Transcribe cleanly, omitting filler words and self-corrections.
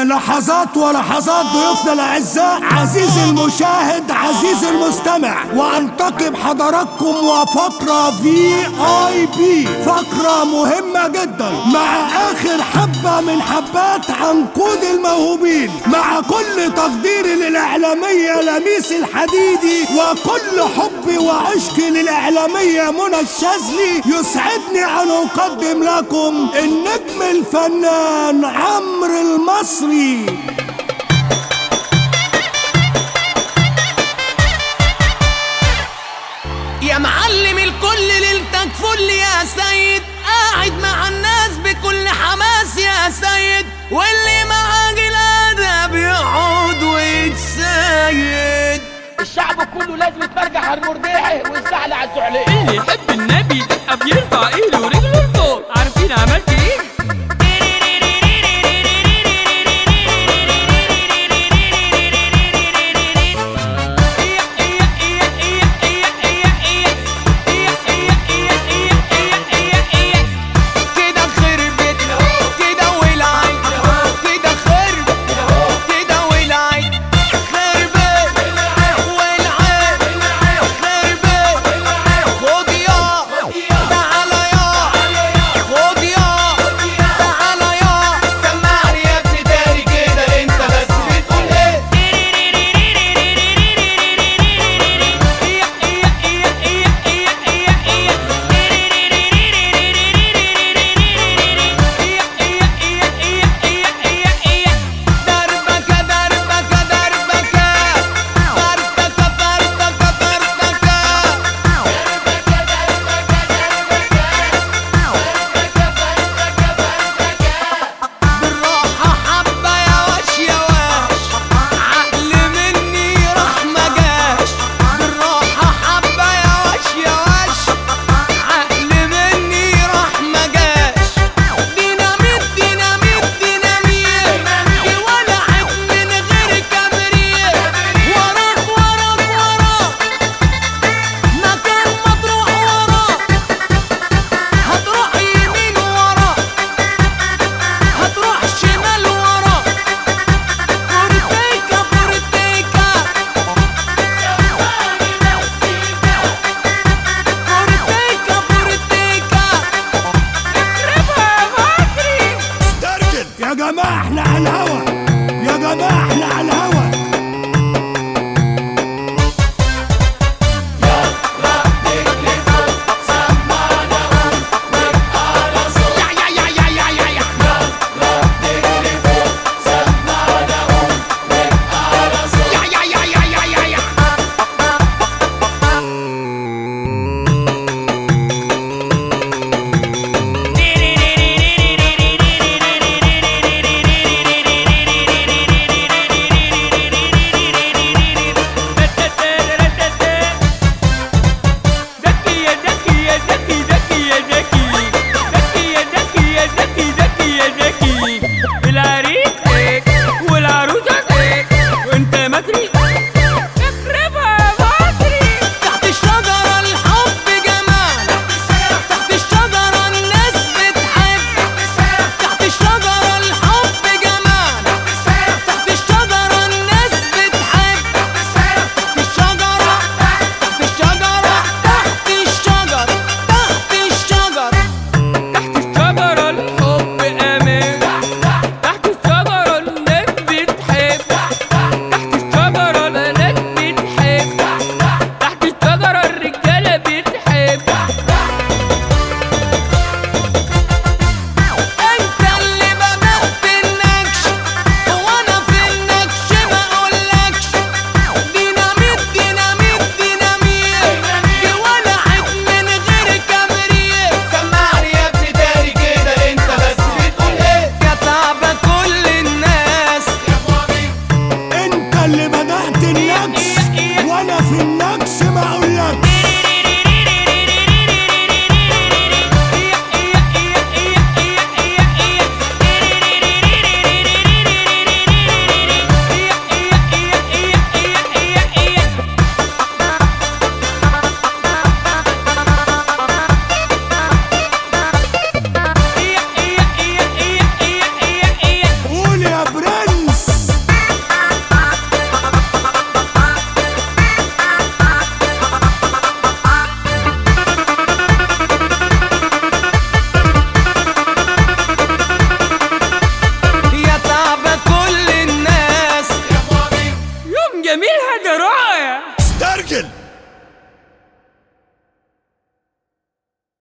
لحظات ولحظات ضيوفنا الاعزاء، عزيزي المشاهد عزيزي المستمع، وانتقم حضراتكم وفقرة VIP، فقرة مهمة جدا مع اخر حبة من حبات عنقود الموهوبين، مع كل تقديري للاعلامية لميس الحديدي وكل حبي وعشقي للاعلامية منى الشاذلي، يسعدني ان اقدم لكم النجم الفنان عمرو المصري. يا معلم الكل ليلتك فل يا سيد، قاعد مع الناس بكل حماس يا سيد، واللي معاه الادب يقعد ويتسيد. الشعب كله لازم يتفرجح على المرجيحي والزعل على الزعليه. اللي يحب النبي تبقى بيرفع ايده ورجله لفوق. عارفين عملت ايه؟ يا جماعة احنا على الهوا، يا جماعة احنا على الهوا. جميل